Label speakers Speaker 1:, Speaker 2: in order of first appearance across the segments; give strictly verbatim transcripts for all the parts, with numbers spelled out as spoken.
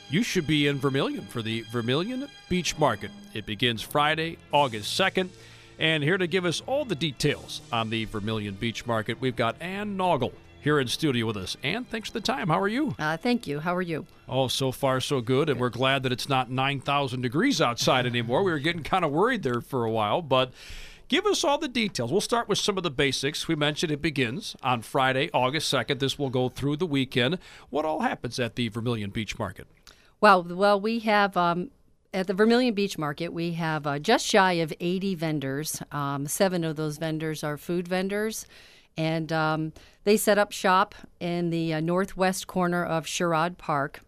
Speaker 1: you should be in Vermilion for the Vermilion Beach Market. It begins Friday, August second. And here to give us all the details on the Vermilion Beach Market, we've got Ann Naugle here in studio with us. Ann, thanks for the time. How are you?
Speaker 2: Uh, thank you. How are you?
Speaker 1: Oh, so far so good. And we're glad that it's not nine thousand degrees outside anymore. We were getting kind of worried there for a while, but give us all the details. We'll start with some of the basics. We mentioned it begins on Friday, August second. This will go through the weekend. What all happens at the Vermilion Beach Market?
Speaker 2: Well, well, we have um, at the Vermilion Beach Market, we have uh, just shy of eighty vendors. Um, seven of those vendors are food vendors, and um, they set up shop in the uh, northwest corner of Sherrod Park.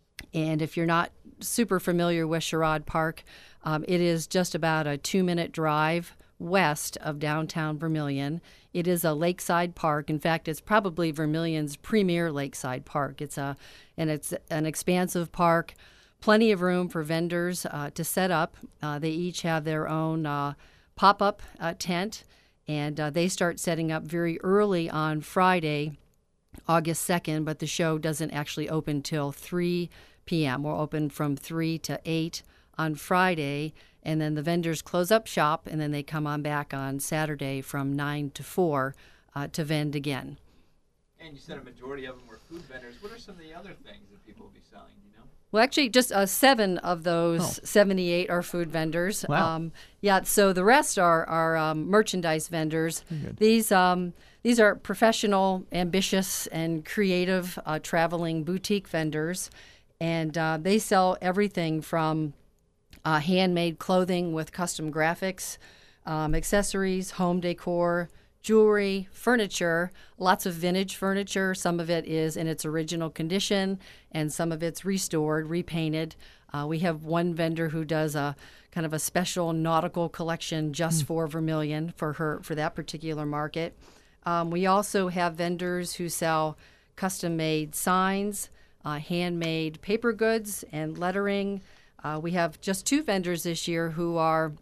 Speaker 2: And if you're not super familiar with Sherrod Park, um, it is just about a two-minute drive west of downtown Vermilion. It is a lakeside park. In fact, it's probably Vermilion's premier lakeside park. It's a and it's an expansive park, plenty of room for vendors uh, to set up. Uh, they each have their own uh, pop-up uh, tent, and uh, they start setting up very early on Friday, August second, but the show doesn't actually open till three p.m. We're open from three to eight on Friday, and then the vendors close up shop, and then they come on back on Saturday from nine to four uh, to vend again.
Speaker 3: And you said a majority of them were food vendors. What are some of the other things that people will be selling, do you know?
Speaker 2: Well, actually, just uh, seven of those oh. seventy-eight are food vendors.
Speaker 4: Wow.
Speaker 2: Um, yeah, so the rest are, are um, merchandise vendors. These um, these are professional, ambitious, and creative uh, traveling boutique vendors, and uh, they sell everything from Uh, handmade clothing with custom graphics, um, accessories, home decor, jewelry, furniture, lots of vintage furniture. Some of it is in its original condition, and some of it's restored, repainted. Uh, we have one vendor who does a kind of a special nautical collection just mm. for Vermilion for her for that particular market. Um, we also have vendors who sell custom-made signs, uh, handmade paper goods, and lettering. Uh, we have just two vendors this year who are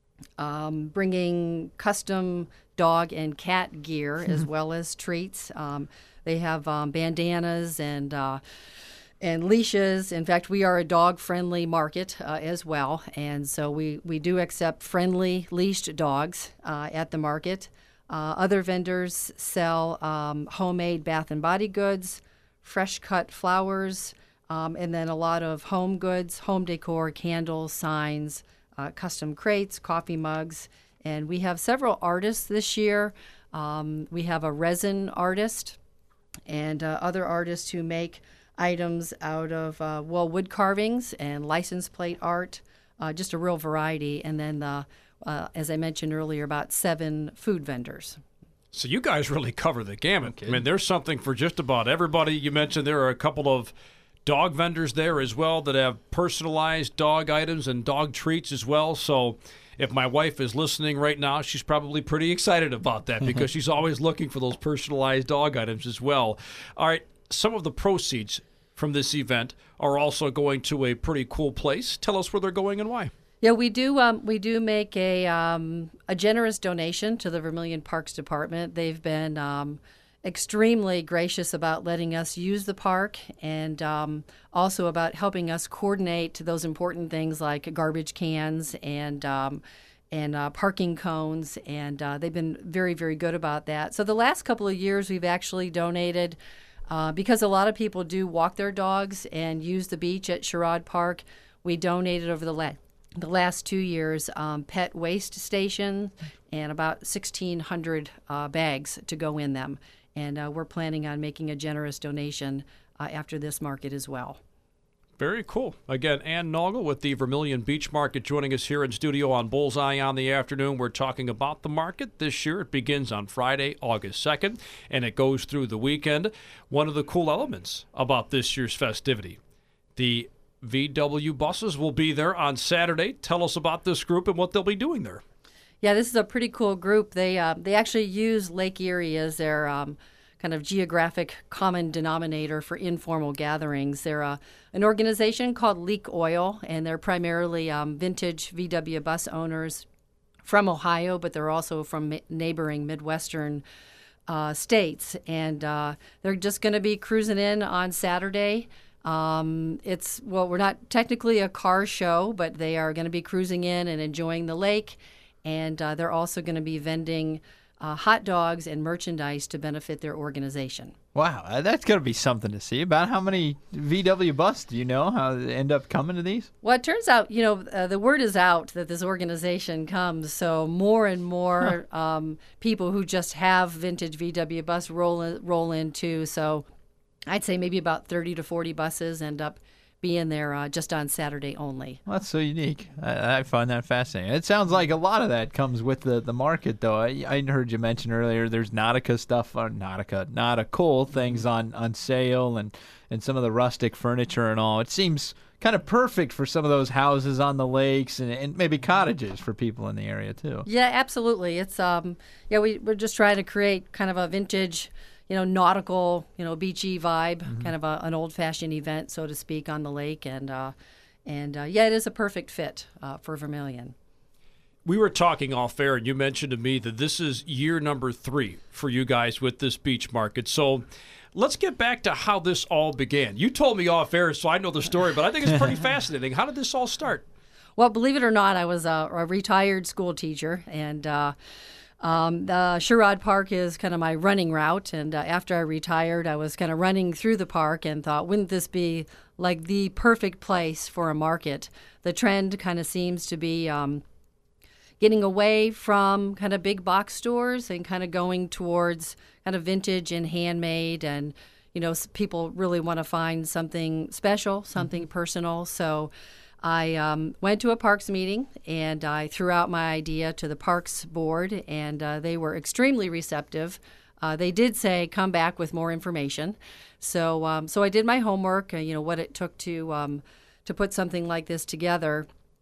Speaker 2: um, bringing custom dog and cat gear as well as treats. Um, they have um, bandanas and uh, and leashes. In fact, we are a dog-friendly market uh, as well, and so we, we do accept friendly leashed dogs uh, at the market. Uh, other vendors sell um, homemade bath and body goods, fresh-cut flowers, Um, and then a lot of home goods, home decor, candles, signs, uh, custom crates, coffee mugs. And we have several artists this year. Um, we have a resin artist and uh, other artists who make items out of, uh, well, wood carvings and license plate art, uh, just a real variety. And then, the, uh, as I mentioned earlier, about seven food vendors.
Speaker 1: So you guys really cover the gamut. Okay. I mean, there's something for just about everybody. You mentioned there are a couple of dog vendors there as well that have personalized dog items and dog treats as well. So if my wife is listening right now, she's probably pretty excited about that because she's always looking for those personalized dog items as well. All right, some of the proceeds from this event are also going to a pretty cool place. Tell us where they're going and why.
Speaker 2: Yeah, we do. Um, we do make a um, a generous donation to the Vermilion Parks Department. They've been um, extremely gracious about letting us use the park, and um, also about helping us coordinate those important things like garbage cans and um, and uh, parking cones, and uh, they've been very, very good about that. So the last couple of years, we've actually donated, uh, because a lot of people do walk their dogs and use the beach at Sherrod Park. We donated over the last the last two years um, pet waste station and about sixteen hundred uh, bags to go in them. And uh, we're planning on making a generous donation uh, after this market as well.
Speaker 1: Very cool. Again, Ann Naugle with the Vermilion Beach Market joining us here in studio on Bullseye on the Afternoon. We're talking about the market this year. It begins on Friday, August second, and it goes through the weekend. One of the cool elements about this year's festivity, the V W buses will be there on Saturday. Tell us about this group and what they'll be doing there.
Speaker 2: Yeah, this is a pretty cool group. They uh, they actually use Lake Erie as their um, kind of geographic common denominator for informal gatherings. They're uh, an organization called Leak Oil, and they're primarily um, vintage V W bus owners from Ohio, but they're also from ma- neighboring Midwestern uh, states. And uh, they're just going to be cruising in on Saturday Um, it's, well, we're not technically a car show, but they are going to be cruising in and enjoying the lake. And uh, they're also going to be vending uh, hot dogs and merchandise to benefit their organization.
Speaker 4: Wow, uh, that's going to be something to see. About how many V W bus do you know how they end up coming to these?
Speaker 2: Well, it turns out, you know, uh, the word is out that this organization comes, so more and more huh. um, people who just have vintage V W bus roll in, roll in too. So I'd say maybe about thirty to forty buses end up being there uh, just on Saturday only.
Speaker 4: Well, that's so unique. I, I find that fascinating. It sounds like a lot of that comes with the, the market, though. I, I heard you mention earlier there's Nautica stuff, or Nautica, nautical things on, on sale, and, and some of the rustic furniture and all. It seems kind of perfect for some of those houses on the lakes and, and maybe cottages for people in the area, too.
Speaker 2: Yeah, absolutely. It's um, yeah, we, we're just trying to create kind of a vintage, you know, nautical, you know, beachy vibe, mm-hmm. kind of a, an old-fashioned event, so to speak, on the lake. And, uh, and uh, yeah, it is a perfect fit uh, for Vermilion.
Speaker 1: We were talking off air, and you mentioned to me that this is year number three for you guys with this beach market. So let's get back to how this all began. You told me off air, so I know the story, but I think it's pretty fascinating. How did this all start?
Speaker 2: Well, believe it or not, I was a, a retired school teacher, and uh, Um, the Sherrod Park is kind of my running route, and uh, after I retired, I was kind of running through the park and thought, wouldn't this be like the perfect place for a market? The trend kind of seems to be um, getting away from kind of big box stores and kind of going towards kind of vintage and handmade, and you know, people really want to find something special, something mm-hmm. personal. So I um, went to a parks meeting, and I threw out my idea to the parks board, and uh, they were extremely receptive. Uh, they did say, come back with more information. So um, so I did my homework, uh, you know, what it took to um, to put something like this together.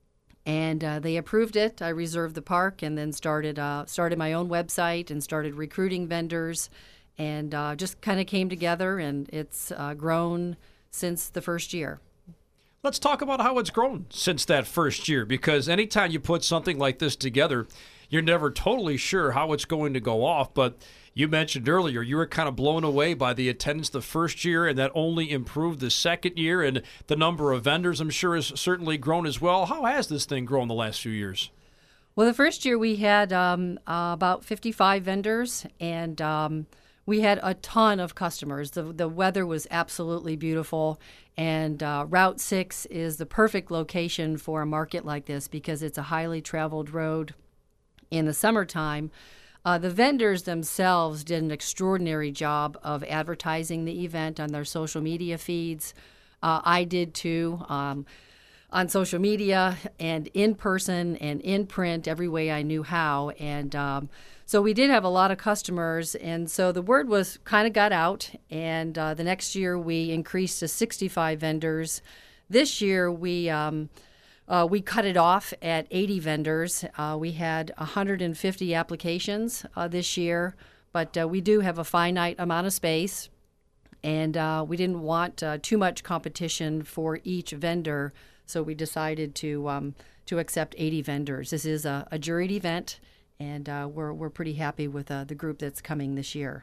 Speaker 2: And uh, they approved it. I reserved the park, and then started uh, started my own website and started recruiting vendors, and uh, just kind of came together, and it's uh, grown since the first year.
Speaker 1: Let's talk about how it's grown since that first year, because anytime you put something like this together, you're never totally sure how it's going to go off. But you mentioned earlier you were kind of blown away by the attendance the first year, and that only improved the second year. And the number of vendors, I'm sure, has certainly grown as well. How has this thing grown the last few years?
Speaker 2: Well, the first year we had um, uh, about fifty-five vendors, and um, we had a ton of customers. The, the weather was absolutely beautiful. And uh, Route six is the perfect location for a market like this because it's a highly traveled road in the summertime. Uh, the vendors themselves did an extraordinary job of advertising the event on their social media feeds. Uh, I did too, um, on social media and in person and in print, every way I knew how. And um, so we did have a lot of customers, and so the word was kind of got out, and uh, the next year we increased to sixty-five vendors. This year we um, uh, we cut it off at eighty vendors. Uh, we had one hundred fifty applications uh, this year, but uh, we do have a finite amount of space, and uh, we didn't want uh, too much competition for each vendor, so we decided to um, to accept eighty vendors. This is a, a juried event. And uh, we're we're pretty happy with uh, the group that's coming this year.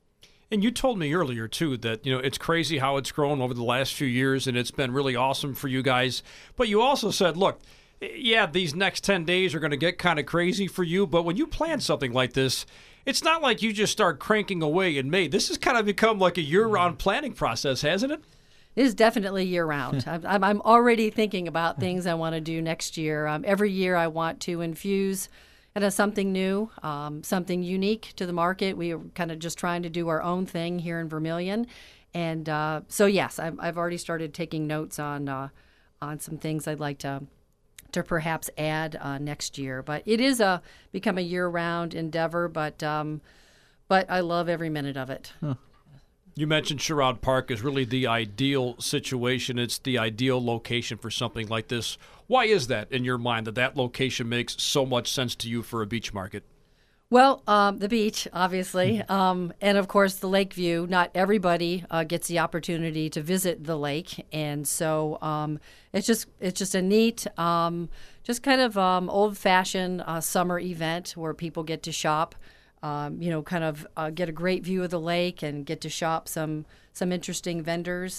Speaker 1: And you told me earlier, too, that you know it's crazy how it's grown over the last few years, and it's been really awesome for you guys. But you also said, look, yeah, these next ten days are going to get kind of crazy for you, but when you plan something like this, it's not like you just start cranking away in May. This has kind of become like a year-round planning process, hasn't it?
Speaker 2: It is definitely year-round. I'm, I'm already thinking about things I want to do next year. Um, every year I want to infuse and as something new, um, something unique to the market. We are kind of just trying to do our own thing here in Vermilion. And uh, so, yes, I've, I've already started taking notes on uh, on some things I'd like to to perhaps add uh, next year. But it is a become a year-round endeavor, but um, but I love every minute of it.
Speaker 4: Huh.
Speaker 1: You mentioned Sherrod Park is really the ideal situation. It's the ideal location for something like this. Why is that in your mind, that that location makes so much sense to you for a beach market?
Speaker 2: Well, um, the beach, obviously, um, and of course the lake view. Not everybody uh, gets the opportunity to visit the lake, and so um, it's just it's just a neat, um, just kind of um, old-fashioned uh, summer event where people get to shop. Um, you know, kind of uh, get a great view of the lake and get to shop some some interesting vendors.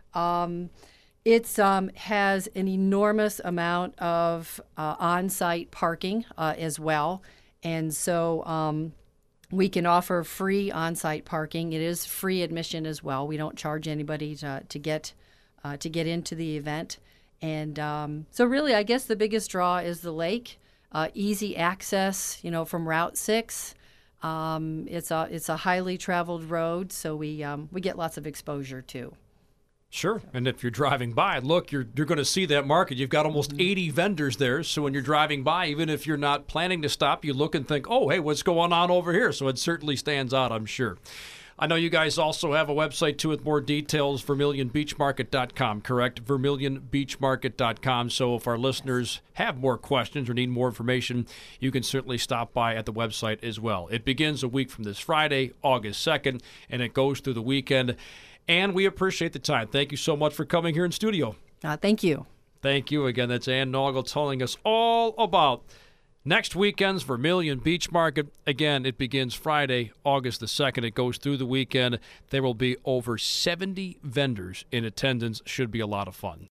Speaker 2: Um, It um, has an enormous amount of uh, on-site parking uh, as well, and so um, we can offer free on-site parking. It is free admission as well. We don't charge anybody to, to get uh, to get into the event, and um, so really, I guess the biggest draw is the lake, uh, easy access, you know, from Route Six. Um, it's a it's a highly traveled road, so we um, we get lots of exposure too.
Speaker 1: Sure. And if you're driving by, look, you're you're going to see that market. You've got almost
Speaker 2: Mm-hmm.
Speaker 1: eighty vendors there. So when you're driving by, even if you're not planning to stop, you look and think, oh, hey, what's going on over here? So it certainly stands out, I'm sure. I know you guys also have a website, too, with more details, vermilion beach market dot com, correct? vermilion beach market dot com. So if our listeners have more questions or need more information, you can certainly stop by at the website as well. It begins a week from this Friday, August second, and it goes through the weekend. And we appreciate the time. Thank you so much for coming here in studio.
Speaker 2: Uh, thank you.
Speaker 1: Thank you again. That's Ann Naugle telling us all about next weekend's Vermilion Beach Market. Again, it begins Friday, August the second. It goes through the weekend. There will be over seventy vendors in attendance. Should be a lot of fun.